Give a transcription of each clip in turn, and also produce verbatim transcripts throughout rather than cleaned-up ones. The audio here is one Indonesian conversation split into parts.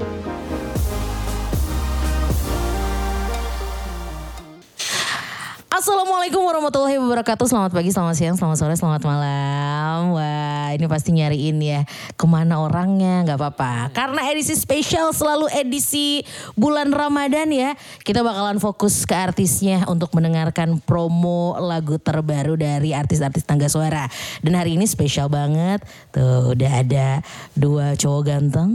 Assalamualaikum warahmatullahi wabarakatuh. Selamat pagi, selamat siang, selamat sore, selamat malam. Wah, ini pasti nyariin ya kemana orangnya, gak apa-apa. Karena edisi spesial selalu edisi bulan Ramadan ya. Kita bakalan fokus ke artisnya untuk mendengarkan promo lagu terbaru dari artis-artis Tangga Suara. Dan hari ini spesial banget. Tuh udah ada dua cowok ganteng.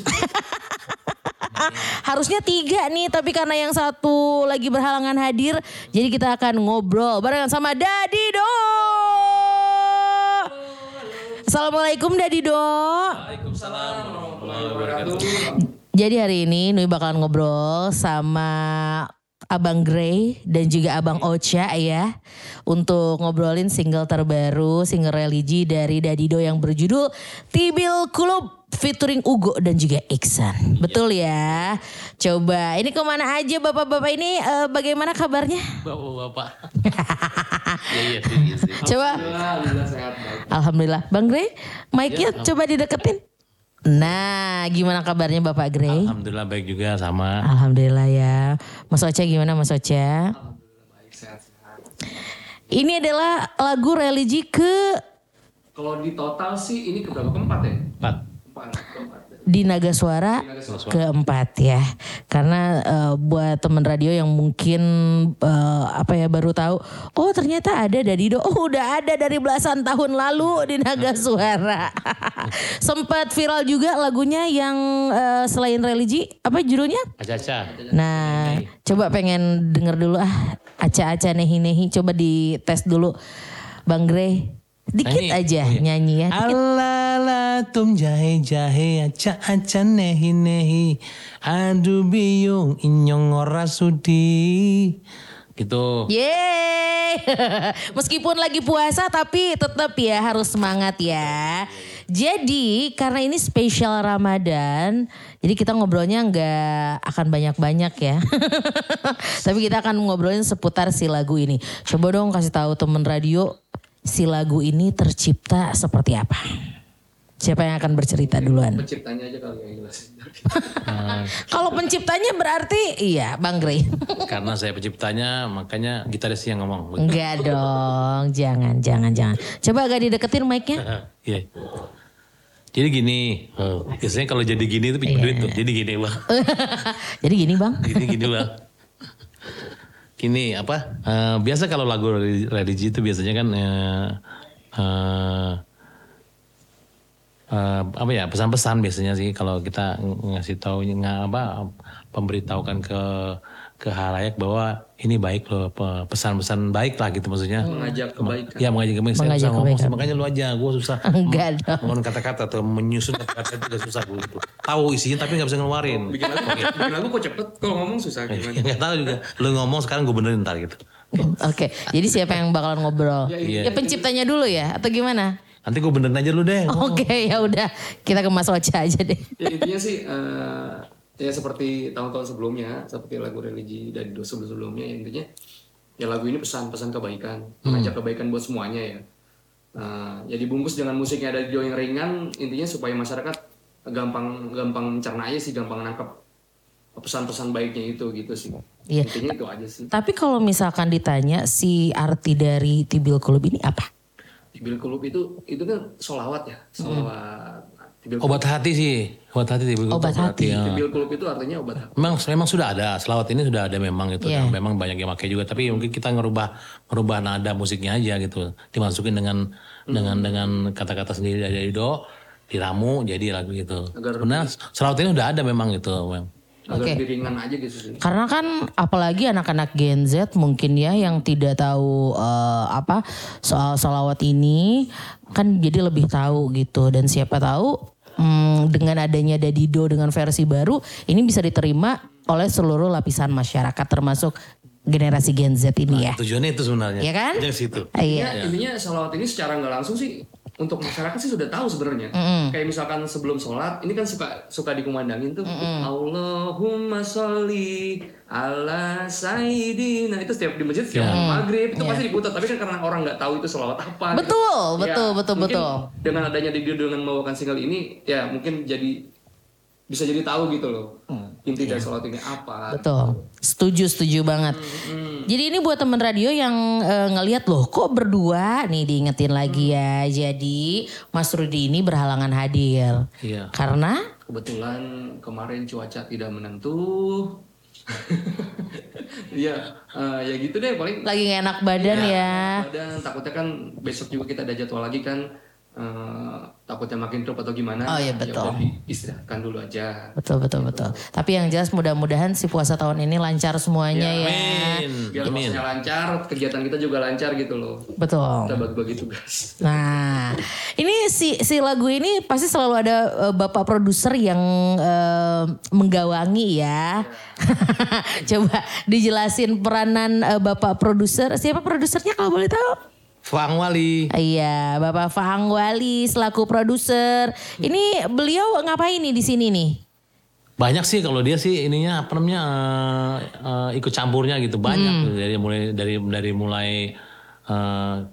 Harusnya tiga nih, tapi karena yang satu lagi berhalangan hadir, jadi kita akan ngobrol barengan sama Dadido. Assalamualaikum Dadido. Waalaikumsalam warahmatullahi wabarakatuh. Jadi hari ini Nui bakalan ngobrol sama Abang Grey dan juga Abang Ocha ya, untuk ngobrolin single terbaru, single religi dari Dadido yang berjudul Tibil Kulub featuring Ugo dan juga Iksan. Betul ya. Coba ini kemana aja bapak-bapak ini, uh, bagaimana kabarnya? Bapak-bapak. Iya iya sih, iya sih. Coba. Alhamdulillah sehat. Alhamdulillah. Bang Grey, mic-nya ya, coba dideketin. Nah, gimana kabarnya Bapak Grey? Alhamdulillah baik juga sama. Alhamdulillah ya. Mas Ocha gimana Mas Ocha? Alhamdulillah baik, sehat-sehat. Ini adalah lagu religi ke... Kalau di total sih ini keberapa? Keempat ya? Empat. Empat, keempat. Di Naga Suara, Di Naga Suara. keempat ya. Karena uh, buat teman radio yang mungkin uh, apa ya baru tahu, oh ternyata ada Dadido. Oh udah ada dari belasan tahun lalu di Naga Suara. Sempat viral juga lagunya yang uh, selain religi, apa judulnya? Aca-aca. Nah, coba pengen denger dulu ah, Aca-aca nehi-nehi, coba dites dulu Bang Grey. Dikit Nyanyi. aja Oh, iya. nyanyi ya. Dikit. Alala tum jahe jahe aca-aca nehi nehi adu biyung inyong ora sudi. Gitu. Yeay. Meskipun lagi puasa tapi tetap ya harus semangat ya. Jadi karena ini spesial Ramadan, jadi kita ngobrolnya nggak akan banyak-banyak ya. Tapi kita akan ngobrolin seputar si lagu ini. Coba dong kasih tahu temen radio, si lagu ini tercipta seperti apa? Siapa yang akan bercerita duluan? Penciptanya aja kali yang jelasin. Kalau penciptanya berarti iya Bang Grey. Karena saya penciptanya, makanya gitaris yang ngomong. Enggak dong, jangan, jangan, jangan. Coba agak dideketin mic-nya. Iya. Jadi gini, biasanya kalau jadi gini itu pinjam duit tuh. Jadi gini bang. Jadi gini Bang. Gini gini bang. Gini apa? Uh, biasa kalau lagu religi itu biasanya kan uh, uh, uh, apa ya pesan-pesan biasanya sih kalau kita ng- ngasih tahu nggak apa pemberitahukan ke ke halayak bahwa ini baik loh, pe- pesan-pesan baik lah gitu maksudnya. Mengajak kebaikan. Ya mengajak kebaikan. Saya Mengajak susah ngomong, kebaikan. makanya lu aja, gue susah. Enggak dong. Ngomong kata-kata atau menyusun kata-kata juga susah gue gitu. Tahu isinya tapi nggak bisa ngeluarin. Bikin lagu, bikin lagu kok cepet, kalau ngomong susah gimana? Nggak tahu juga. Lu ngomong sekarang gue benerin ntar gitu. Oke, jadi siapa yang bakalan ngobrol? Ya, Ya, iya. penciptanya dulu ya, atau gimana? Nanti gue benerin aja lu deh. Oke, ya udah, kita ke Mas Ocha aja deh. Ya intinya sih eh, ya seperti tahun-tahun sebelumnya, seperti lagu religi dari dua sebelum-sebelumnya, intinya ya lagu ini pesan-pesan kebaikan, mengajak kebaikan buat semuanya ya. Nah, ya dibungkus dengan musiknya ada yang ringan, intinya supaya masyarakat gampang gampang mencerna aja sih, gampang nangkep pesan-pesan baiknya itu gitu sih. Iya. Intinya itu aja sih. Tapi kalau misalkan ditanya si arti dari Tibil Kulub ini apa? Tibil Kulub itu itu kan sholawat ya, sholawat. Tibil Kulub. Obat hati sih, obat hati tibil Obat hati. ya. Tibil Kulub itu artinya obat hati. Memang memang sudah ada, selawat ini sudah ada memang itu. Iya. Dan memang banyak yang pakai juga. Tapi mungkin kita ngerubah ngerubah nada musiknya aja gitu. Dimasukin dengan dengan dengan kata-kata sendiri dari do, diramu jadi lagu gitu. Agar Benar, selawat ini udah ada memang gitu. Memang. Agar Oke. lebih ringan aja gitu sih. Karena kan apalagi anak-anak Gen Z mungkin ya yang tidak tahu eh, apa soal salawat ini kan jadi lebih tahu gitu, dan siapa tahu hmm, dengan adanya Dadido dengan versi baru ini bisa diterima oleh seluruh lapisan masyarakat termasuk generasi Gen Z ini ya. Tujuannya itu sebenarnya. Iya kan? Dari situ. Iya. Intinya, intinya sholawat ini secara nggak langsung sih untuk masyarakat sih sudah tahu sebenarnya. Kayak misalkan sebelum sholat, ini kan suka suka dikumandangin tuh, Allahumma sholli ala sayyidina. Itu setiap di masjid setiap maghrib itu pasti diputar. Tapi kan karena orang nggak tahu itu sholawat apa. gitu. Betul, betul, Ya, betul, mungkin betul. Dengan adanya Dadido dengan membawakan single ini, ya mungkin jadi bisa jadi tahu gitu loh. Inti dari sholat ini apa. Betul. Setuju, setuju banget. Hmm. Jadi ini buat teman radio yang uh, ngelihat loh kok berdua nih diingetin lagi ya. Jadi Mas Rudi ini berhalangan hadir. Iya. Karena Kebetulan kemarin cuaca tidak menentu. Iya, uh, ya gitu deh paling. lagi gak enak badan ya. Dan takutnya kan besok juga kita ada jadwal lagi kan. Uh, takutnya makin drop atau gimana. Oh iya, betul. Ya udah diistirahatkan dulu aja. Betul, betul, betul. Tapi yang jelas mudah-mudahan si puasa tahun ini lancar semuanya ya. Amin. Biar Amin. puasanya lancar, kegiatan kita juga lancar gitu loh. Betul. Kita bagi-bagi tugas. Nah, ini si si lagu ini pasti selalu ada uh, bapak produser yang uh, menggawangi ya. Coba dijelasin peranan uh, bapak produser. Siapa produsernya kalau boleh tahu? Fang Wali. Iya, Bapak Fang Wali selaku produser. Ini beliau ngapain nih di sini nih? Banyak sih kalau dia sih ininya apa namanya uh, uh, ikut campurnya gitu banyak Hmm. dari mulai dari dari mulai uh,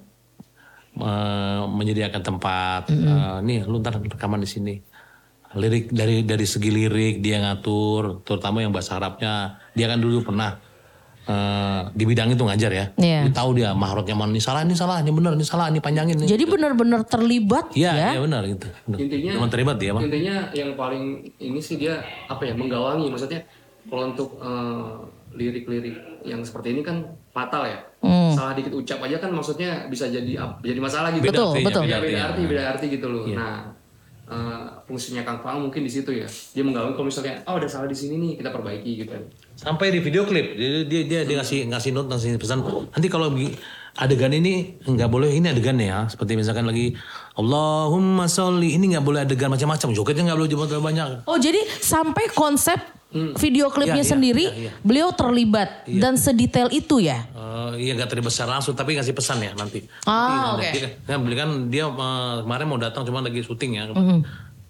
uh, menyediakan tempat. Hmm. Uh, nih lu ntar rekaman di sini. Lirik dari dari segi lirik dia ngatur, terutama yang bahasa Arabnya. Dia kan dulu pernah uh, di bidang itu ngajar ya. Iya. Dia tahu dia mahrotnya mana, ini salah, ini salah, ini benar, ini salah, ini panjangin. Ini. Jadi benar-benar terlibat Iya, ya. iya benar gitu. Benar. Intinya Cuman terlibat dia mah. Intinya yang paling ini sih dia apa ya menggawangi, maksudnya kalau untuk eh, lirik-lirik yang seperti ini kan fatal ya. Hmm. Salah dikit ucap aja kan maksudnya bisa jadi ap- jadi masalah gitu. Betul, artinya, betul. Beda, beda artinya. arti, beda arti gitu loh. Iya. Nah, eh, fungsinya Kang Faang mungkin di situ ya. Dia menggawangi kalau misalnya oh ada salah di sini nih kita perbaiki gitu. Sampai di video klip dia dia dia, dia ngasih ngasih note ngasih pesan nanti kalau begi- adegan ini nggak boleh ini adegannya ya seperti misalkan lagi Allahumma sholli ini nggak boleh adegan macam-macam jogetnya nggak boleh terlalu banyak. Oh, jadi sampai konsep video klipnya Iya, iya, sendiri iya, iya. beliau terlibat dan sedetail itu ya. Uh, iya nggak terlibat secara langsung tapi ngasih pesan ya nanti. Ah, Nanti, oke. Dia, kan beli kan dia uh, kemarin mau datang cuma lagi syuting ya. Mhm.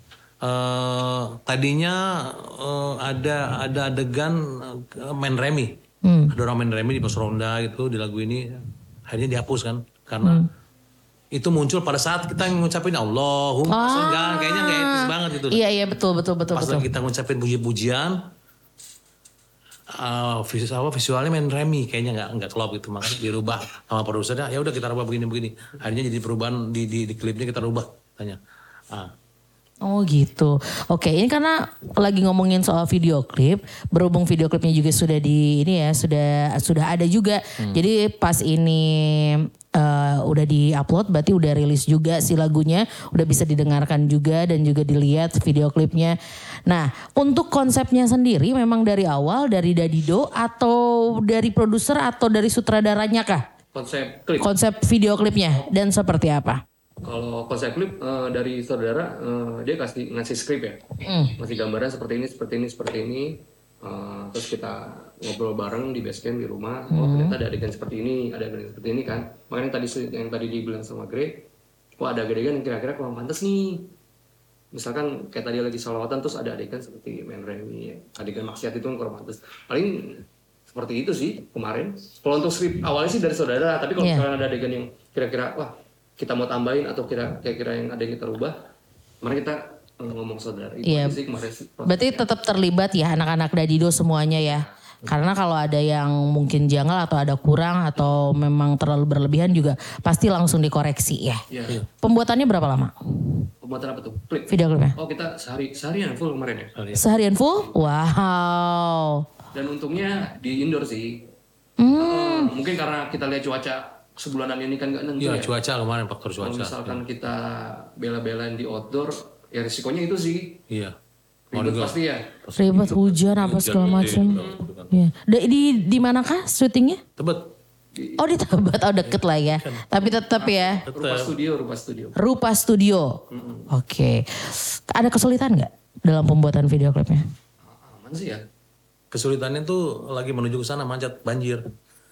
Uh, tadinya uh, ada ada adegan uh, main remi. Hmm. Ada orang main remi di pos ronda gitu di lagu ini akhirnya dihapus kan karena itu muncul pada saat kita ngucapin Allahumma Ah. enggak kayaknya nggak etis banget gitu. Iya, iya, betul, betul, betul, Pas betul. lagi kita ngucapin puji-pujian uh, visual apa visualnya main remi kayaknya nggak nggak klop gitu makanya dirubah sama produsernya ya udah kita rubah begini-begini akhirnya jadi perubahan di di, di klipnya kita rubah tanya. Ah. Oh gitu. Oke, ini karena lagi ngomongin soal video klip, berhubung video klipnya juga sudah di ini ya, sudah sudah ada juga. Jadi pas ini eh, udah di-upload berarti udah rilis juga si lagunya, udah bisa didengarkan juga dan juga dilihat video klipnya. Nah, untuk konsepnya sendiri memang dari awal dari Dadido atau dari produser atau dari sutradaranya kah? Konsep klip. Konsep video klipnya dan seperti apa? Kalau konsep klip eh, dari saudara eh, dia kasih ngasih skrip ya, Hmm. ngasih gambarnya seperti ini, seperti ini, seperti ini. Eh, terus kita ngobrol bareng di base camp di rumah. Oh ternyata ada adegan seperti ini, ada adegan seperti ini kan. Makanya tadi yang tadi dibilang sama Greg, wah ada adegan yang kira-kira kurang pantas nih. Misalkan kayak tadi lagi sholawatan terus ada adegan seperti main remi, adegan maksiat itu kan kurang pantas. Paling seperti itu sih kemarin. Kalau untuk skrip awalnya sih dari saudara, tapi kalau Iya. misalkan ada adegan yang kira-kira wah kita mau tambahin atau kira kira yang ada yang kita rubah, mari kita eh, ngomong saudara. Itu Iya. aja sih kemarin sih. Berarti tetap terlibat ya anak-anak Dadido semuanya ya. Karena kalau ada yang mungkin janggal atau ada kurang atau memang terlalu berlebihan juga pasti langsung dikoreksi ya. Iya. Pembuatannya berapa lama Pembuatan apa tuh? Klip. video klipnya? Oh kita sehari seharian full kemarin ya. Seharian full? Wow. Dan untungnya di indoor sih. Hmm. Eh, mungkin karena kita lihat cuaca sebulanan ini kan nggak nentu Iya ya. cuaca kemarin faktor Kalau cuaca. misalkan kita bela-belain di outdoor, ya risikonya itu sih. Iya. Ribet pasti ya. Ribet hujan apa segala macam. Ya. Di, di di manakah syutingnya? Tebet. Oh di Tebet, oh deket lah ya. Tapi tetap ya. Rupa studio, rupa studio. Rupa Studio. Oke. Ada kesulitan nggak dalam pembuatan video klipnya? Aman sih ya. Kesulitannya tuh lagi menuju ke sana macet banjir.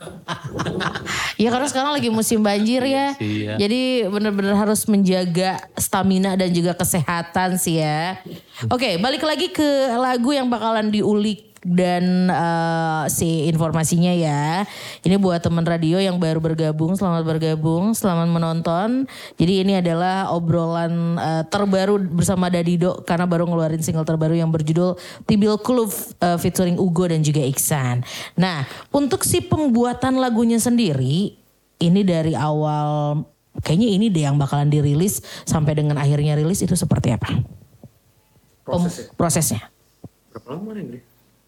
Ya karena sekarang lagi musim banjir ya. Iya. Jadi benar-benar harus menjaga stamina dan juga kesehatan sih ya. Oke, balik lagi ke lagu yang bakalan diulik dan uh, si informasinya ya. Ini buat teman radio yang baru bergabung, selamat bergabung, selamat menonton. Jadi ini adalah obrolan uh, terbaru bersama Dadido karena baru ngeluarin single terbaru yang berjudul Tibil Klub uh, featuring Ugo dan juga Iksan. Nah, untuk si pembuatan lagunya sendiri ini dari awal kayaknya ini deh yang bakalan dirilis sampai dengan akhirnya rilis itu seperti apa? Prosesnya. Pem- prosesnya. Berapa lama nih?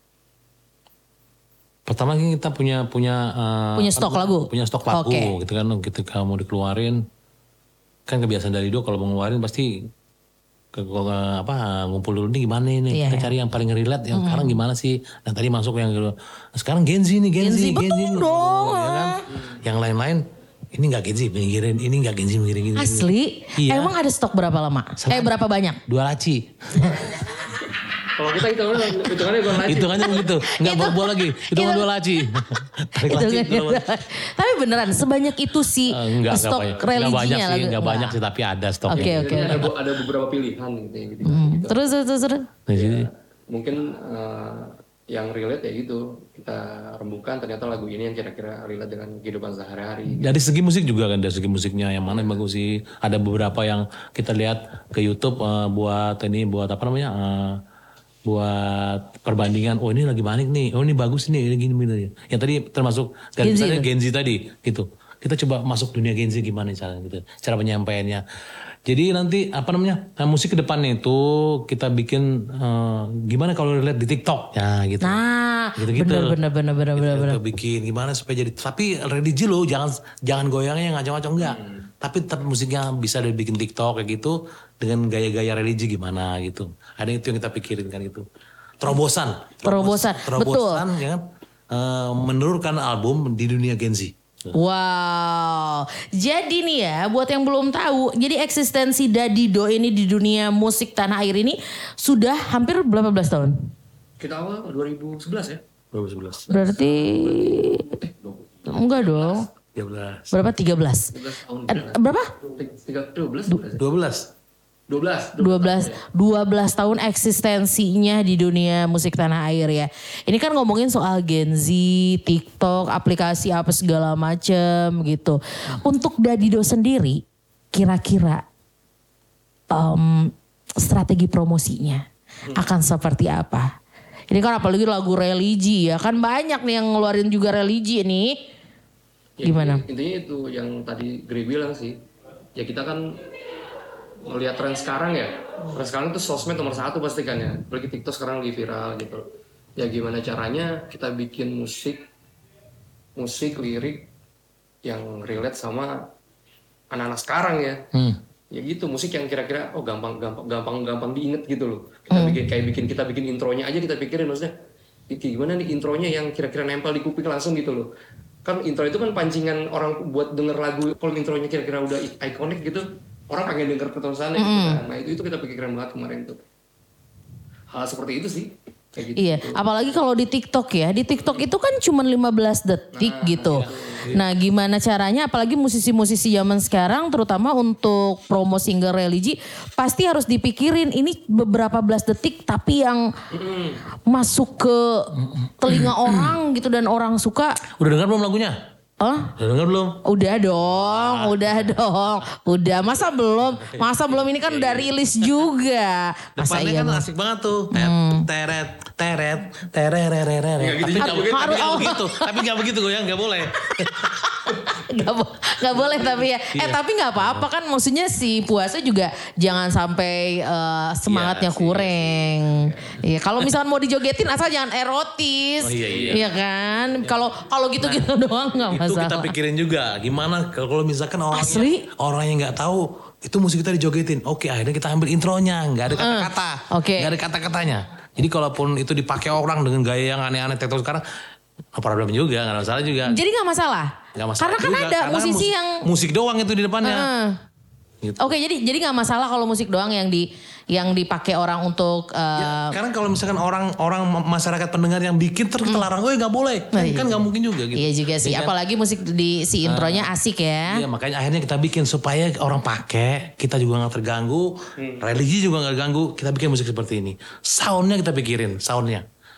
Pertama kita punya punya uh, Punya stok lagu? Punya stok lagu Oke. gitu kan. Ketika mau dikeluarin kan kebiasaan dari Dadido kalau mau ngeluarin pasti ke, ke, apa ngumpul dulu nih gimana ini Iya, kita iya. cari yang paling relate yang sekarang gimana sih. Dan tadi masuk yang nah, sekarang Gen Z nih Gen Z, Gen Z, betul dong. ya kan? Yang lain-lain ini nggak Gen Z mikirin ini nggak Gen Z mikirin gini. Asli? Iya. Emang ada stok berapa lama? Salah. Eh berapa banyak? Dua laci. Kalau kita hitungannya hitungannya bukan laci. Hitungannya begitu. Enggak Itu- bawa lagi. Hitungan itu- dua laci. Tarik Itu laci. kan- dua laci. Tapi beneran sebanyak itu sih Eh, enggak, enggak stok banyak. Enggak religinya banyak sih, lagu- enggak banyak sih tapi ada stoknya. Oke, Jadi oke. ada bu- ada beberapa pilihan gitu ya, gitu. Hmm. gitu. Terus terus terus. terus. Nah, jadi, Mungkin eh, yang relate ya gitu kita rembukan ternyata lagu ini yang kira-kira relate dengan kehidupan sehari-hari. dari segi musik juga kan, dari segi musiknya yang mana yang bagus sih. Ada beberapa yang kita lihat ke YouTube eh, buat ini buat apa namanya? eh, buat perbandingan. Oh ini lagi panik nih. Oh ini bagus nih. Ini gini gini. Yang tadi termasuk kan Gen Z misalnya itu. Gen Z tadi gitu. Kita coba masuk dunia Gen Z gimana cara gitu. Cara penyampaiannya. Jadi nanti apa namanya? Nah, musik ke depannya itu kita bikin eh, gimana kalau relate di TikTok. Ya gitu. Nah, Gitu-gitu. bener bener bener bener bener. bener. Kita bikin gimana supaya jadi tapi religi lo jangan jangan goyangnya ngaco-ngaco enggak. Tapi tetap musiknya bisa dibikin TikTok kayak gitu dengan gaya-gaya religi gimana gitu. Ada itu yang kita pikirin kan gitu. Terobosan. Terobosan, Terobosan ya kan. Eh, menurunkan album di dunia Gen Z. Wow, jadi nih ya buat yang belum tahu, jadi eksistensi Dadido ini di dunia musik tanah air ini sudah hampir berapa belas tahun? Kita awal dua ribu sebelas ya. dua ribu sebelas. Berarti enggak dong, tiga belas. berapa tiga belas? dua belas tahun. Eh, berapa? Tiga dua belas. dua belas. dua belas. dua belas dua belas tahun eksistensinya di dunia musik tanah air ya. Ini kan ngomongin soal Gen Z, TikTok, aplikasi apa segala macem gitu. Untuk Dadido sendiri, kira-kira em, strategi promosinya akan seperti apa? Ini kan apalagi lagu religi ya, kan banyak nih yang ngeluarin juga religi nih. Ya, Gimana? intinya- Intinya itu yang tadi Gri bilang sih. Ya kita kan melihat tren sekarang ya. Tren sekarang itu sosmed nomor satu pasti kan ya. Apalagi TikTok sekarang lagi viral gitu. Ya gimana caranya kita bikin musik musik lirik yang relate sama anak-anak sekarang ya. Hmm. Ya gitu, musik yang kira-kira oh gampang gampang gampang gampang diinget gitu loh. Kita bikin kayak bikin kita bikin intronya aja kita pikirin maksudnya "Ih, gimana nih intronya yang kira-kira nempel di kuping langsung gitu loh. Kan intro itu kan pancingan orang buat denger lagu. Kalau intronya kira-kira udah ikonik gitu, orang pengen denger keterusannya gitu kan. Nah, itu itu kita pikiran banget kemarin tuh. Hal seperti itu sih. Kayak gitu. Iya, apalagi kalau di TikTok ya. Di TikTok itu kan cuma lima belas detik gitu. Nah, gimana caranya apalagi musisi-musisi zaman sekarang terutama untuk promo single religi pasti harus dipikirin ini beberapa belas detik tapi yang masuk ke telinga orang gitu dan orang suka. Udah dengar belum lagunya? Oh, Udah dengar belum? udah dong, udah dong. Udah, masa belum? Masa belum ini kan udah rilis juga. Masa Depannya iya kan Bang? asik banget tuh. Teret, teret, terererereret. Nggak gitu Tapi juga, nggak joget. tapi nggak Harus- begitu. Tapi nggak begitu goyang, nggak boleh. Gak, bo- gak boleh tapi ya. Eh Iya. tapi gak apa-apa kan maksudnya si puasa juga jangan sampai eh, semangatnya Iya sih, kurang. Iya kalau misalkan mau dijogetin asal jangan erotis. Oh, iya, iya. kan. Kalau kalau gitu-gitu doang gak Itu masalah. kita pikirin juga. Gimana kalau misalkan orangnya, Asli? orang yang nggak tahu itu musik kita dijogetin. Oke akhirnya kita ambil intronya. Nggak ada kata-kata. oke. Nggak ada kata-katanya. Jadi kalaupun itu dipakai orang dengan gaya yang aneh-aneh TikTok sekarang. No problem juga. Nggak ada masalah juga. Jadi gak masalah. Nggak masalah Karena kan juga, ada karena musisi musik, yang. musik doang itu di depannya. Heeh. Gitu. Oke jadi jadi nggak masalah kalau musik doang yang di yang dipakai orang untuk. eh, Ya, karena kalau misalkan orang orang masyarakat pendengar yang bikin terus kita larang, oh nggak boleh, Nah, kan iya. kan nggak mungkin juga gitu. Iya juga sih. Ya kan? Apalagi musik di si intronya asik ya. Iya makanya akhirnya kita bikin supaya orang pakai, kita juga nggak terganggu, religi juga nggak terganggu, kita bikin musik seperti ini. Soundnya kita pikirin, soundnya.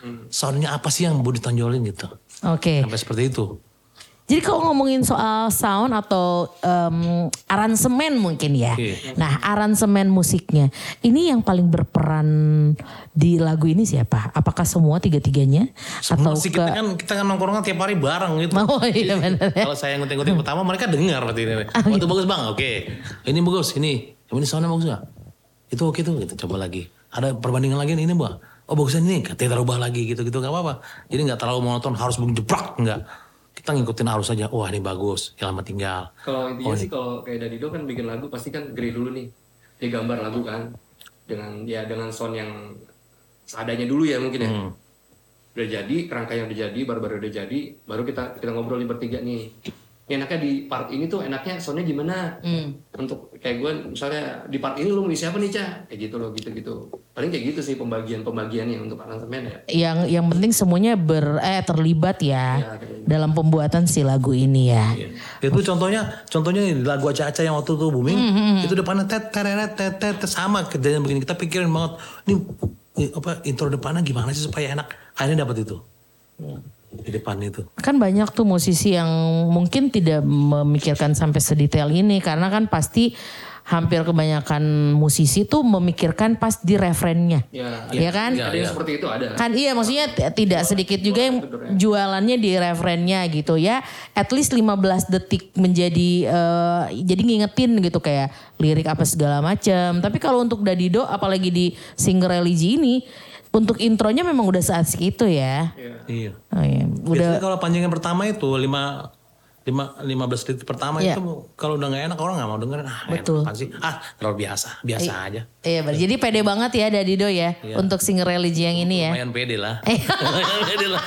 soundnya apa sih yang mau ditonjolin gitu. Oke. Sampai seperti itu. Jadi kalau ngomongin soal sound atau um, aransemen mungkin ya. Oke. Nah aransemen musiknya. Ini yang paling berperan di lagu ini siapa? Apakah semua tiga-tiganya? Semua Atau sih ke... kita kan kita kan nongkrongnya tiap hari bareng gitu. Oh iya benar ya. Kalau saya nguting-nguting pertama mereka dengar berarti ini. Oh itu bagus bang, oke. Ini bagus, ini. Ini soundnya bagus gak? Itu oke tuh, kita coba lagi. Ada perbandingan lagi nih, ini bang. Oh bagusnya ini, kita rubah lagi gitu-gitu gak apa-apa. Jadi gak terlalu monoton harus begini jebrak, enggak. Kita ngikutin arus aja, wah ini bagus, Selamat Tinggal. Kalau intinya Oh, sih kalau kayak Dadido kan bikin lagu pasti kan grade dulu nih. Dia gambar lagu kan dengan ya dengan sound yang seadanya dulu ya mungkin ya. Hmm. Udah jadi, kerangka yang udah jadi, baru-baru udah jadi, baru kita kita ngobrolin bertiga nih. Ini enaknya di part ini tuh enaknya soundnya gimana? Hmm. Untuk kayak gue misalnya di part ini lu mau isi apa nih Ca? Kayak gitu loh, gitu-gitu. Paling kayak gitu sih pembagian-pembagiannya untuk aransemen ya. Yang yang penting semuanya ber eh terlibat ya, Ya, terlibat. dalam pembuatan si lagu ini ya. Iya. Itu contohnya, contohnya nih, lagu Aca-Aca yang waktu itu booming, itu depannya tet tereret tet tet tet, sama kejadian begini. Kita pikirin banget, ini ini apa intro depannya gimana sih supaya enak. Akhirnya dapat itu di depan itu. Kan banyak tuh musisi yang mungkin tidak memikirkan sampai sedetail ini karena kan pasti hampir kebanyakan musisi tuh memikirkan pas di refrennya. Ya, Iya kan? Ya, ada yang ya. seperti itu ada. Kan iya maksudnya t- tidak sedikit juga yang jualannya di refrennya gitu ya. At least lima belas detik menjadi eh, jadi ngingetin gitu kayak lirik apa segala macam. Tapi kalau untuk Dadido apalagi di Single Religi ini untuk intronya memang udah seasik itu ya. Iya. Iya. Oh iya. Biasanya Udah kalau panjangan pertama itu lima lima lima belas detik pertama Iya. itu kalau udah nggak enak orang nggak mau dengerin. Ah, Betul. apaan sih? Ah, terlalu biasa, biasa aja. Iya, ber- jadi pede banget ya Dadido ya Iya. untuk Single Religi yang ini ya. Lumayan pede lah. Eh. Lumayan pede lah.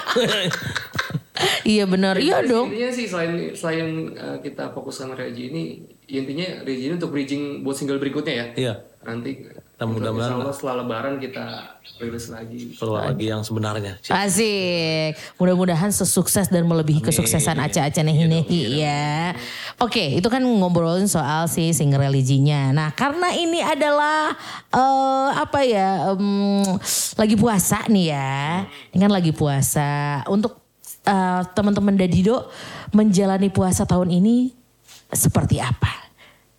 Iya benar, iya Jadi dong. Intinya sih selain selain uh, kita fokus sama Regi ini, intinya Regi ini untuk bridging buat single berikutnya ya. Iya. Nanti Kita mudah-mudahan insya Allah setelah Lebaran kita rilis lagi. Keluar lagi yang sebenarnya. Asik. Mudah-mudahan sesukses dan melebihi kesuksesan Aca-Aca Nehi-Nehi ya. Oke, itu kan ngobrolin soal si Single Religinya. Nah, karena ini adalah eh, apa ya? em, lagi puasa nih ya. Ini kan lagi puasa. Untuk eh, teman-teman Dadido menjalani puasa tahun ini seperti apa?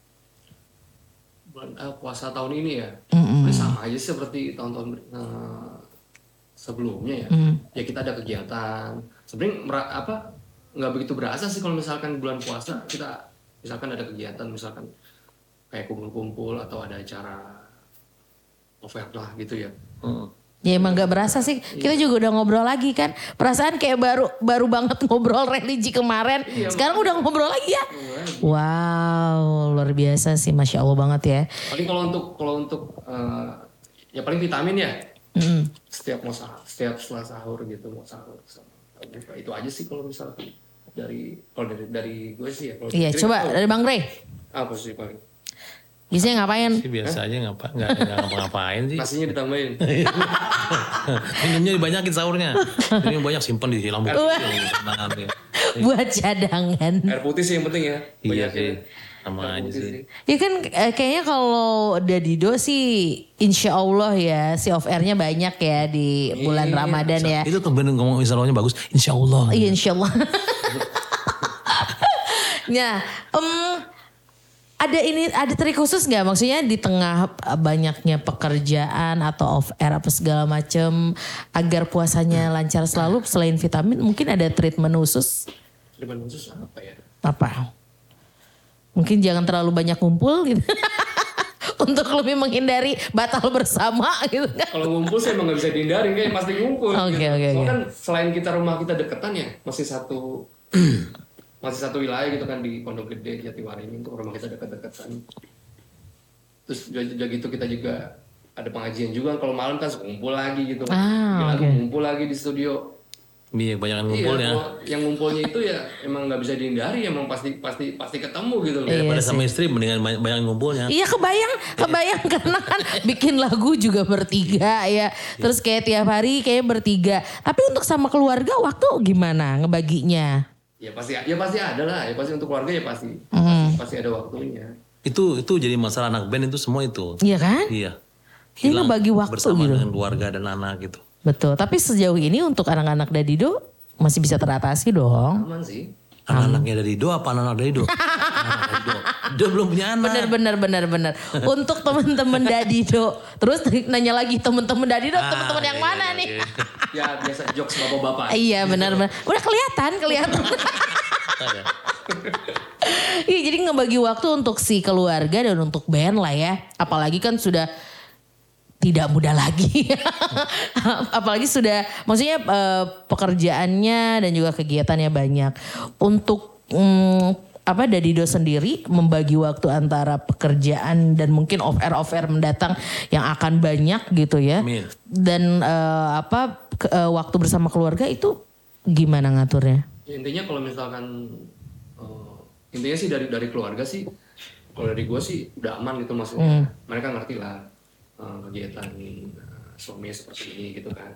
Bulan eh, puasa tahun ini ya. Mm-mm. Ini sama aja seperti tahun-tahun eh, sebelumnya ya. Mm. Ya kita ada kegiatan. Sebenarnya mera- apa nggak begitu berasa sih kalau misalkan bulan puasa kita misalkan ada kegiatan misalkan kayak kumpul-kumpul atau ada acara over lah gitu ya. Hmm. Ya emang gak berasa sih. Kita juga udah ngobrol lagi kan. Perasaan kayak baru baru banget ngobrol religi kemarin. Sekarang udah ngobrol lagi ya. Wow, luar biasa sih, masya Allah banget ya. Paling kalau untuk kalau untuk eh, ya paling vitamin ya. Mm. Setiap mau sahur, setiap setelah sahur gitu mau sahur sama buka. Itu aja sih kalau misalkan dari kalau dari dari gue sih ya. Kalau Iya, Fikri, coba apa- dari Bang Ray. apa sih paling? Biasanya ngapain? Sih biasa aja ngapa nggak nggak ngapa-ngapain sih. Nasinya ditambahin. Minumnya dibanyakin sahurnya. Ini banyak simpen di lampu. Nanti. Buat cadangan. Air putih sih yang penting ya. Iya Banyakin. sih. Sama Air aja putih sih. Ya kan eh, kayaknya kalau Dadido sih insya Allah ya si off airnya banyak ya di bulan Iya. Ramadan ya. Itu tuh bener ngomong insya Allahnya bagus. Insya Allah. Iya insya Allah. Nah, em, ada ini ada trik khusus nggak maksudnya di tengah banyaknya pekerjaan atau off air apa segala macam agar puasanya lancar selalu selain vitamin mungkin ada treatment khusus Treatment khusus apa ya? apa? Mungkin jangan terlalu banyak ngumpul gitu. Untuk lebih menghindari batal bersama gitu kan. Kalau ngumpul sih emang nggak bisa dihindari kayak pasti ngumpul. Oke, gitu. oke, Soalnya oke. kan selain kita rumah kita deketan ya masih satu masih satu wilayah gitu kan di Pondok Gede Jatiwaringin tuh rumah kita dekat-dekatan. Terus udah, udah gitu kita juga ada pengajian juga kalau malam kan ngumpul lagi gitu. Ah, Bilang, oke. ngumpul lagi di studio. Iya kebanyakan ngumpul Iya, ya. kalau yang ngumpulnya itu ya emang nggak bisa dihindari, emang pasti pasti pasti ketemu gitu loh. Iya Pada sih. sama istri mendingan banyak, banyak ngumpulnya. Iya kebayang, kebayang karena kan bikin lagu juga bertiga ya. Terus kayak tiap hari kayak bertiga. Tapi untuk sama keluarga waktu gimana ngebaginya? Ya pasti ya pasti ada lah, ya pasti untuk keluarga ya pasti Hmm. pasti, pasti ada waktunya. Itu itu jadi masalah anak band itu semua itu. Iya kan? Iya. Ini ngebagi waktu bersama gitu. dengan keluarga dan anak gitu. Betul. Tapi sejauh ini untuk anak-anak Dadido masih bisa teratasi dong. Aman sih. Anak-anaknya dari Do apa anak-anak dari Do? Anak dari Do. Do belum punya anak. Bener bener bener bener. Untuk teman-teman Dadido, terus nanya lagi teman-teman Dadido, Ah, teman-teman yang iya, mana iya, nih? iya. Ya biasa jokes bapak-bapak. Iya benar benar. Udah kelihatan kelihatan. Ada. Iya jadi ngebagi waktu untuk si keluarga dan untuk band lah ya. Apalagi kan sudah tidak mudah lagi. Apalagi sudah maksudnya eh, pekerjaannya dan juga kegiatannya banyak. Untuk mm, apa Dadido sendiri membagi waktu antara pekerjaan dan mungkin off air off air mendatang yang akan banyak gitu ya. Amin. Dan eh, apa ke- eh, waktu bersama keluarga itu gimana ngaturnya? Ya, intinya kalau misalkan eh, intinya sih dari dari keluarga sih, kalau dari gue sih udah aman gitu maksudnya. Mereka ngerti lah eh, kegiatan eh, suami seperti ini gitu kan.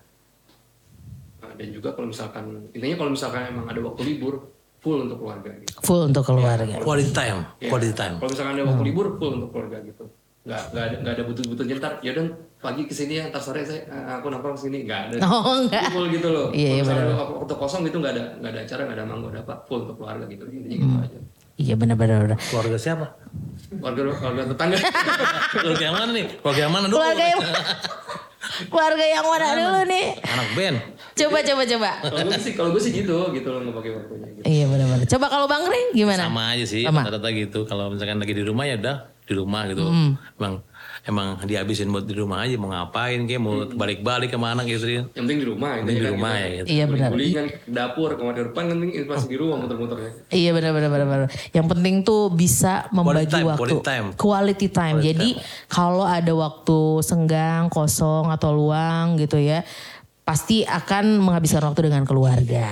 Nah, dan juga kalau misalkan intinya kalau misalkan emang ada waktu libur full untuk keluarga gitu. Full untuk keluarga. Quality time, Ya, quality time. kalau misalkan ada waktu libur full untuk keluarga gitu. Nggak nggak ada nggak ada butuh-butuh ntar. Ya dan pagi kesini ya, ntar sore saya eh, aku nongkrong kesini nggak ada. Oh enggak. Full gitu loh. Iya, iya, Kalau misalkan benar. ada waktu kosong gitu nggak ada nggak ada acara nggak ada mangga nggak ada apa full untuk keluarga gitu. Intinya gitu aja. Iya benar-benar. Keluarga siapa? Keluarga keluarga tetangga. Keluarga yang mana nih? Keluarga yang mana dulu? Keluarga yang keluarga yang mana dulu nih? Anak band. Coba coba coba. Kalau gue sih kalau gue sih gitu gitu loh nggak pakai waktunya gitu. Iya benar-benar. Coba kalau Bang Rey gimana? Sama aja sih, Sama. rata-rata gitu. Kalau misalkan lagi di rumah ya udah di rumah gitu. Hmm. Emang emang dihabisin buat di rumah aja, mau ngapain kayak mau balik-balik ke mana gitu. Yang penting di rumah. Yang penting di kan rumah kita ya gitu. Iya benar. guling-gulingan ke dapur kamar ke depan kan penting masih di rumah muter-muternya. Iya benar-benar benar-benar. Yang penting tuh bisa membagi time, waktu. quality time. Quality time. Quality Jadi kalau ada waktu senggang, kosong atau luang gitu ya, pasti akan menghabiskan waktu dengan keluarga.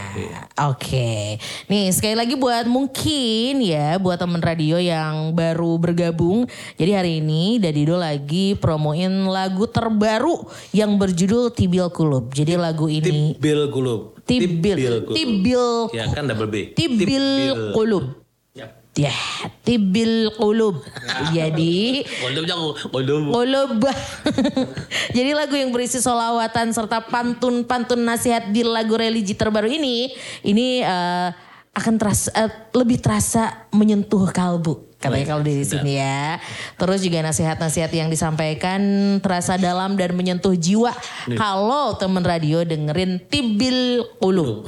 Oke. Nih sekali lagi buat mungkin ya buat temen radio yang baru bergabung. Jadi hari ini Dadido lagi promoin lagu terbaru yang berjudul Tibil Kulub. Jadi lagu ini Tibil Kulub. Tibil Kulub. Tibil Ya kan double B. Tibil Kulub. Ya. Ya, Tibil Kulub. Jadi Kulub jago, kulub. Kulub. Jadi lagu yang berisi solawatan serta pantun-pantun nasihat di lagu religi terbaru ini, ini eh, akan terasa eh, lebih terasa menyentuh kalbu. Katanya kalau di sini ya. Terus juga nasihat-nasihat yang disampaikan terasa dalam dan menyentuh jiwa. Kalau temen radio dengerin Tibil Kulub.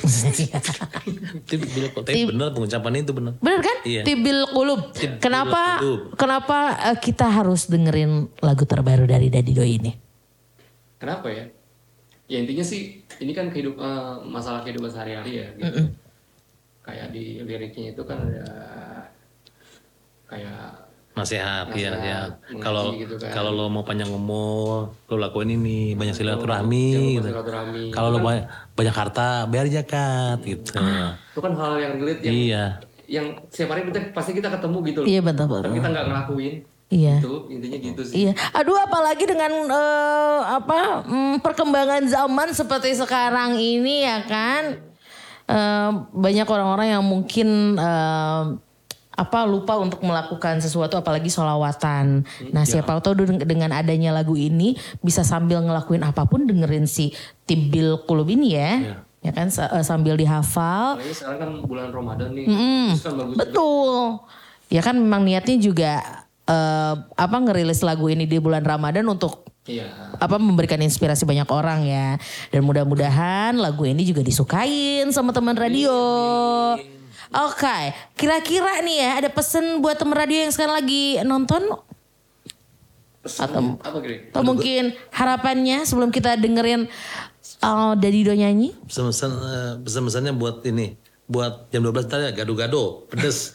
Tibil Kulub. Tapi Tib- bener pengucapan itu bener. Bener kan? Iya. Tibil Kulub. Tibil Kenapa Kulub. kenapa eh, kita harus dengerin lagu terbaru dari Dadido ini? Kenapa ya? Ya intinya sih ini kan kehidup eh, masalah kehidupan sehari-hari ya gitu. Kayak di liriknya itu kan ada kayak Nasihat, iya, Nasihat, ya. mengaji Kalau gitu kan. kalau lo mau panjang umur, lo lakuin ini, banyak jangan silaturahmi lupa gitu. silaturahmi. Kalau lo Itu kan- banyak, banyak harta, bayar zakat gitu. itu kan hal yang relate yang Iya. yang setiap hari kita pasti kita ketemu gitu loh. Iya betul Tapi betul. kita nggak ngelakuin. Iya. Itu intinya gitu sih. Iya, aduh apalagi dengan eh, apa mm, perkembangan zaman seperti sekarang ini ya kan, Eh, banyak orang-orang yang mungkin eh, apa lupa untuk melakukan sesuatu apalagi sholawatan. Nah siapa tahu dengan- dengan adanya lagu ini bisa sambil ngelakuin apapun dengerin si Tibil Kulub ini ya, Iya. ya kan sa- eh, sambil dihafal. Apalagi sekarang kan bulan Ramadan nih. Mm-mm. Terus kan bagus. Betul. Ya kan memang niatnya juga eh, apa ngerilis lagu ini di bulan Ramadan untuk Iya. apa memberikan inspirasi banyak orang ya. Dan mudah-mudahan lagu ini juga disukain sama teman radio. Oke, kira-kira nih ya ada pesan buat teman radio yang sekarang lagi nonton Pesan apa kira? atau mungkin harapannya sebelum kita dengerin uh, Dadido nyanyi? Pesan-pesan eh, pesan-pesannya buat ini, buat jam dua belas tadi gado-gado, pedes.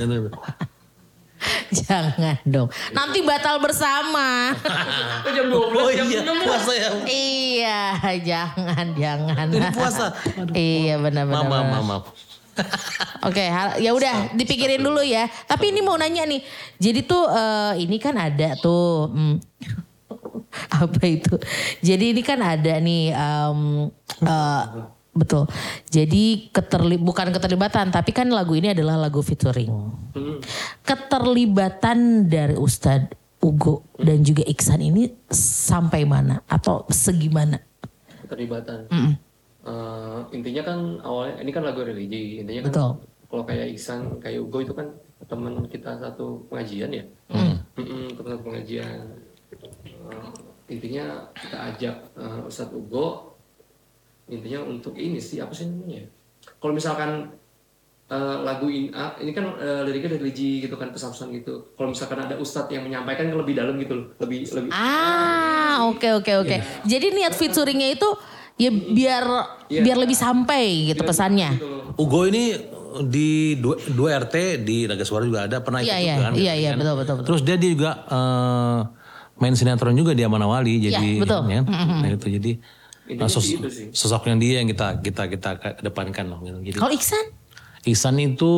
Jangan dong. Nanti batal bersama. Oh, jam dua belas Oh jam iya, puasa ya. Iya, jangan, jangan. Ini puasa. Iya benar-benar. Maaf, maaf, maaf. Oke, hal- ya udah dipikirin dulu ya. Tapi ini mau nanya nih. Jadi tuh eh, ini kan ada tuh hmm, apa itu? Jadi ini kan ada nih em, eh, betul. Jadi keterli bukan keterlibatan, tapi kan lagu ini adalah lagu featuring. Hmm. Keterlibatan dari Ustadz Ugo dan juga Iksan ini sampai mana atau segimana? keterlibatan. Mm-mm. Uh, intinya kan awalnya ini kan lagu religi, intinya kan Betul. kalau kayak Iksan, kayak Ugo itu kan teman kita satu pengajian ya, Mm. Mm-mm, teman satu pengajian. Uh, intinya kita ajak uh, Ustadz Ugo, intinya untuk ini sih apa sih namanya? Kalau misalkan uh, lagu ini, uh, ini kan uh, liriknya religi gitu kan, pesan-pesan gitu. Kalau misalkan ada Ustadz yang menyampaikan kan lebih dalam gitu loh, lebih lebih. Ah, oke oke oke. Jadi niat featuringnya itu ya biar Iya. biar lebih sampai gitu pesannya. Gitu loh. Ugo ini di dua, dua R T di Naga Suara juga ada, pernah ikut Iya, juga iya, kan. iya, iya, kan? betul, betul, betul. Terus dia, dia juga eh, main sinetron juga di Aman Awali, jadi Iya, betul. ya, nah itu jadi Intinya eh, sos- sih itu sih. sosoknya dia yang kita kita kita kedepankan loh. Gitu. Jadi Kalau Iksan? Ihsan itu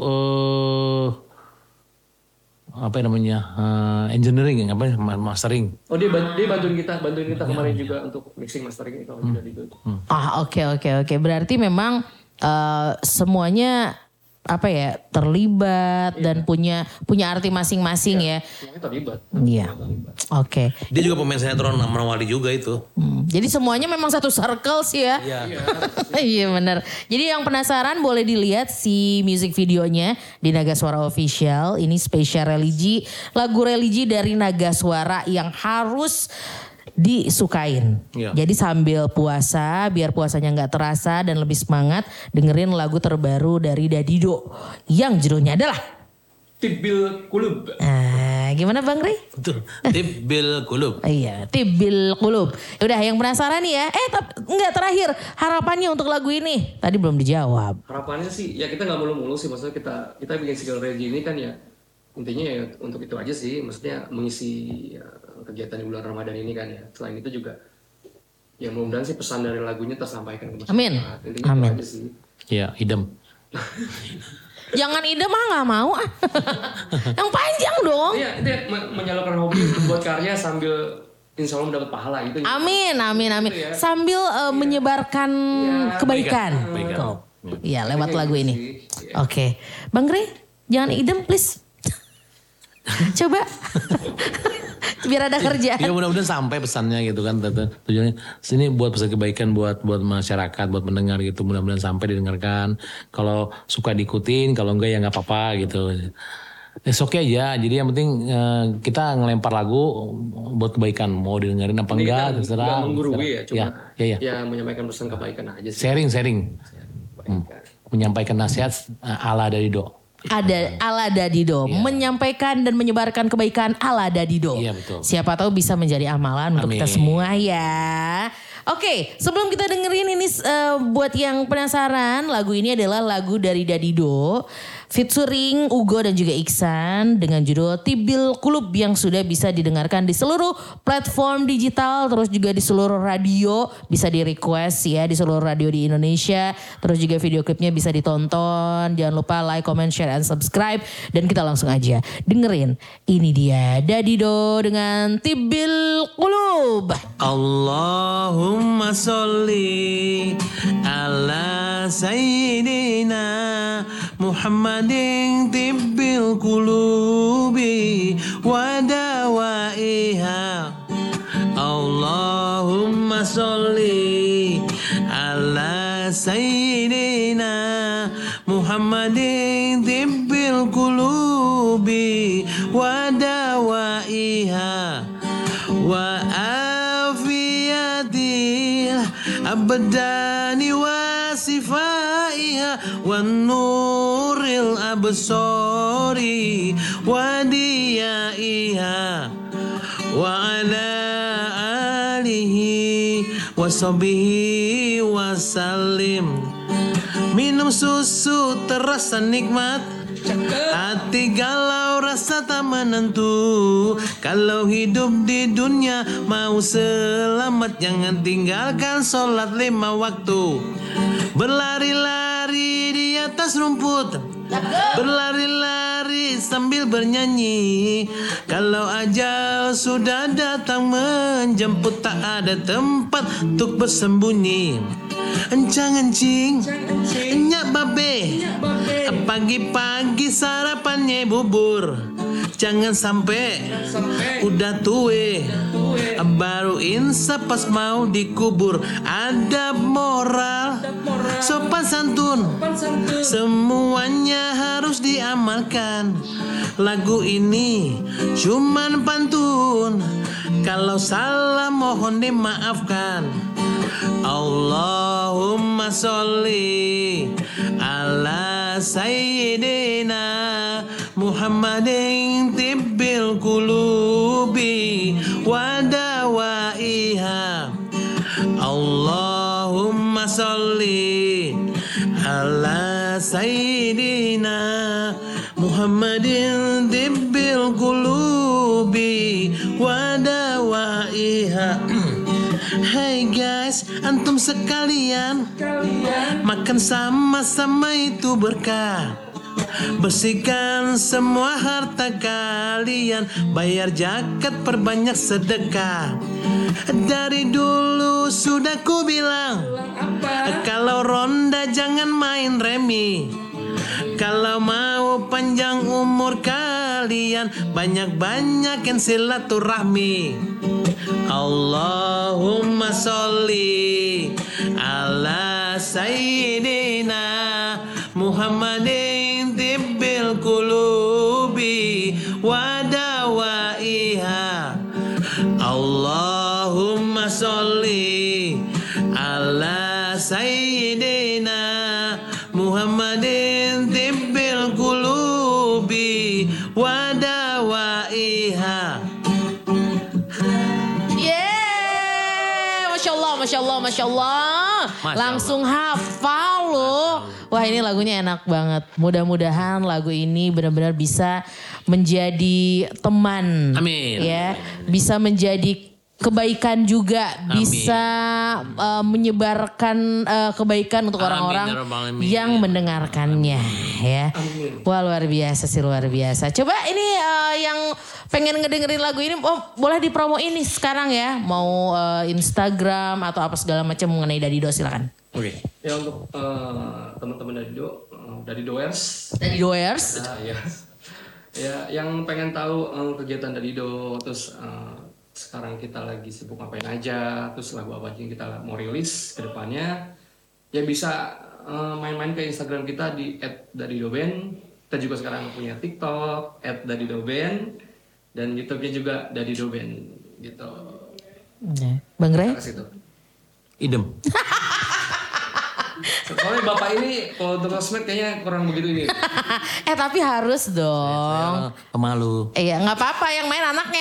eh apa namanya eh, engineering, apa ya, ma- mastering. Oh dia, ban- dia bantuin kita, bantuin kita kemarin juga untuk mixing mastering itu juga di itu. Ah, oke oke oke. Berarti memang eh, semuanya apa ya terlibat dan punya punya arti masing-masing ya. Semuanya terlibat. Iya. Oke. Dia juga pemain sinetron Aman Awali juga itu. Hmm, jadi semuanya memang satu circle sih ya. Iya benar. Jadi yang penasaran boleh dilihat si music videonya di Naga Suara Official. Ini spesial religi, lagu religi dari Naga Suara yang harus disukain. Iya. Jadi sambil puasa, biar puasanya nggak terasa dan lebih semangat, dengerin lagu terbaru dari Dadido yang judulnya adalah. Tibil Kulub. Nah, gimana Bang Ri? Betul. Tip Bil Kulub. Iya, Tibil Kulub. Udah yang penasaran nih ya. Eh, tapi enggak terakhir. Harapannya untuk lagu ini. Tadi belum dijawab. Harapannya sih ya kita nggak mulu-mulu sih, maksudnya kita kita bikin single religi ini kan ya intinya ya untuk itu aja sih, maksudnya mengisi ya, kegiatan di bulan Ramadan ini kan ya. Selain itu juga ya mudah-mudahan sih pesan dari lagunya tersampaikan ke masyarakat. Amin. Intinya Amin. itu aja sih. Ya, idem. Jangan ide mah nggak mau ah. Yang panjang dong. Iya, itu ya, men- menyalurkan hobi buat karya sambil insya Allah mendapat pahala itu. Amin, amin, amin. Itu ya. Sambil eh, menyebarkan kebaikan. Kebaikan. Tuh. Iya, lewat lagu gitu ini. sih. Iya. Oke. Bang Ray, jangan idem please. Coba. Biar ada kerjaan. Ya mudah-mudahan sampai pesannya gitu kan. Tete. Tujuannya sini buat pesan kebaikan buat buat masyarakat, buat mendengar gitu. Mudah-mudahan sampai didengarkan. Kalau suka diikutin, kalau enggak ya nggak apa-apa gitu. It's okay aja. Jadi yang penting eh, kita ngelempar lagu buat kebaikan. Mau didengarin apa Ini enggak, kita terserah. nggak menggurui ya, cuma Ya, ya, ya. ya menyampaikan pesan kebaikan aja sih. Sharing, sharing. Hmm. Kebaikan. Menyampaikan nasihat eh, ala dari Do. Ada ala Dadido, menyampaikan dan menyebarkan kebaikan ala Dadido. Iya, betul. Siapa tahu bisa menjadi amalan untuk kita Amin. semua ya. Oke, sebelum kita dengerin ini eh, buat yang penasaran, lagu ini adalah lagu dari Dadido featuring Ugo dan juga Iksan dengan judul Tibil Kulub yang sudah bisa didengarkan di seluruh platform digital, terus juga di seluruh radio, bisa di request ya di seluruh radio di Indonesia, terus juga video klipnya bisa ditonton. Jangan lupa like, comment, share, and subscribe, dan kita langsung aja dengerin. Ini dia Dadido dengan Tibil Kulub. Allahumma sholli ala sayyidina Muhammadin tibbil qulubi wa dawaiha. Allahumma sholli ala sayyidina Muhammadin tibbil qulubi wa dawaiha wa afiyatil abdani wa sifaiha wa nuril absari wa diyaiha wa ala alihi wa sahbihi wa salim. Minum susu terasa nikmat, hati galau rasa tak menentu. Kalau hidup di dunia mau selamat, jangan tinggalkan sholat lima waktu. Berlari-lari di atas rumput, berlari-lari sambil bernyanyi. Kalau ajal sudah datang menjemput, tak ada tempat untuk bersembunyi. Encang-encing, enyak babe, pagi-pagi sarapannya bubur. Jangan sampai, udah tue, baru insaf pas mau dikubur. Adab moral, sopan santun, semuanya harus diamalkan. Lagu ini cuman pantun, kalau salah mohon dimaafkan. Allahumma sholli ala sayyidina Muhammadin tibbil qulubi wa dawaiha. Allahumma sholli ala sayyidina Muhammadin tibbil qulubi wa dawaiha. Hai guys, antum sekalian, makan sama-sama itu berkah. Bersihkan semua harta kalian, bayar zakat, perbanyak sedekah. Dari dulu sudah ku bilang, kalau ronda jangan main remi. Kalau mau panjang umur kalian, banyak-banyakin silaturahmi. Allahumma sholli ala sayyidina Muhammadin tibbil qulubi wa dawaiha. Allahumma sholli ala sayyidina Muhammadin tibbil qulubi wa dawaiha. Masya Allah, Masya Allah, Masya Allah. Langsung hafal loh. Wah, ini lagunya enak banget. Mudah-mudahan lagu ini benar-benar bisa menjadi teman. Amin. Ya, bisa menjadi kebaikan juga. Amin. Bisa uh, menyebarkan uh, kebaikan untuk orang-orang yang mendengarkannya. Ya. Amin. Wah, luar biasa sih, luar biasa. Coba ini uh, yang pengen ngedengerin lagu ini, oh boleh dipromo ini sekarang ya. Mau uh, Instagram atau apa segala macam mengenai Dadido, silakan. Oke. Okay. Ya untuk uh, teman-teman Dadido, uh, Dadidoers. Dadidoers. Nah, ya. Ya, yang pengen tahu uh, kegiatan Dadido, terus uh, sekarang kita lagi sibuk ngapain aja, terus lagu apa aja yang kita mau rilis ke depannya, ya bisa uh, main-main ke Instagram kita di et dadidoband. Kita juga sekarang punya TikTok et dadidoband, dan YouTube-nya juga dadidoband gitu. Bang Ray? Ke situ. Idem. Soalnya bapak ini kalau untuk sosmed kayaknya kurang begitu ini. eh tapi harus dong. Saya pemalu. Iya, nggak apa-apa yang main anaknya.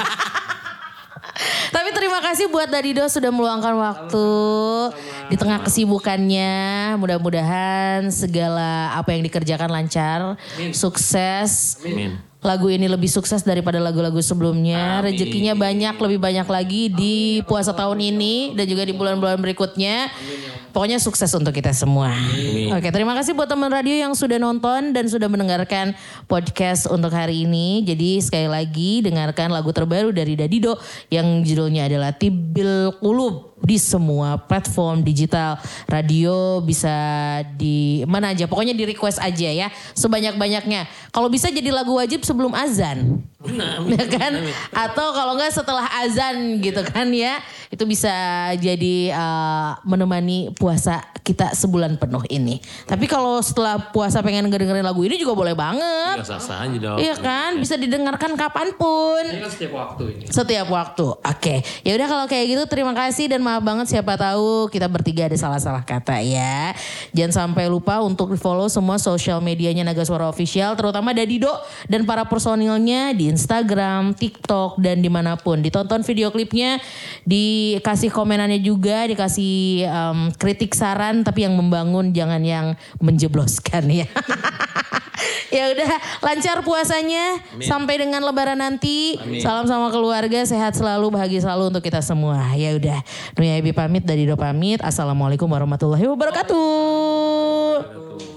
Tapi terima kasih buat Dadido sudah meluangkan waktu sama-sama di tengah kesibukannya. Mudah-mudahan segala apa yang dikerjakan lancar, Amin. Sukses. Amin. Lagu ini lebih sukses daripada lagu-lagu sebelumnya. Amin. Rezekinya banyak, lebih banyak lagi di puasa tahun ini dan juga di bulan-bulan berikutnya. Amin. Pokoknya sukses untuk kita semua. Amin. Oke, terima kasih buat teman radio yang sudah nonton dan sudah mendengarkan podcast untuk hari ini. Jadi sekali lagi dengarkan lagu terbaru dari Dadido yang judulnya adalah Tibbil Qulub di semua platform digital radio, bisa di mana aja. Pokoknya di request aja ya sebanyak-banyaknya. Kalau bisa jadi lagu wajib sebelum azan. Nah, ya kan? Atau kalau enggak setelah azan gitu kan ya. Itu bisa jadi uh, menemani puasa kita sebulan penuh ini. Tapi kalau setelah puasa pengen dengerin lagu ini juga boleh banget. Iya, sah-sah aja dong. Iya kan, bisa didengarkan kapanpun. Ini kan setiap waktu ini. Setiap waktu. Oke. Ya udah kalau kayak gitu terima kasih dan maaf banget siapa tahu kita bertiga ada salah-salah kata ya. Jangan sampai lupa untuk follow semua sosial medianya Naga Suara Official, terutama Dadido dan para personilnya di Instagram, TikTok dan dimanapun. Ditonton video klipnya, dikasih komenannya juga, dikasih um, kritik saran tapi yang membangun, jangan yang menjebloskan ya. Ya udah, lancar puasanya. Amin. Sampai dengan lebaran nanti. Amin. Salam sama keluarga, sehat selalu, bahagia selalu untuk kita semua. Ya udah, Nuya Ebi pamit, Dadido pamit. Assalamualaikum warahmatullahi wabarakatuh.